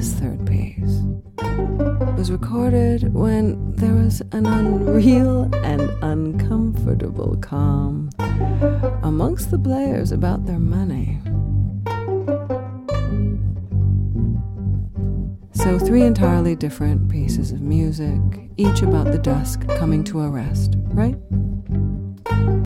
this third piece was recorded when there was an unreal and uncomfortable calm amongst the players about their money. So 3 entirely different pieces of music, each about the dusk coming to a rest, right?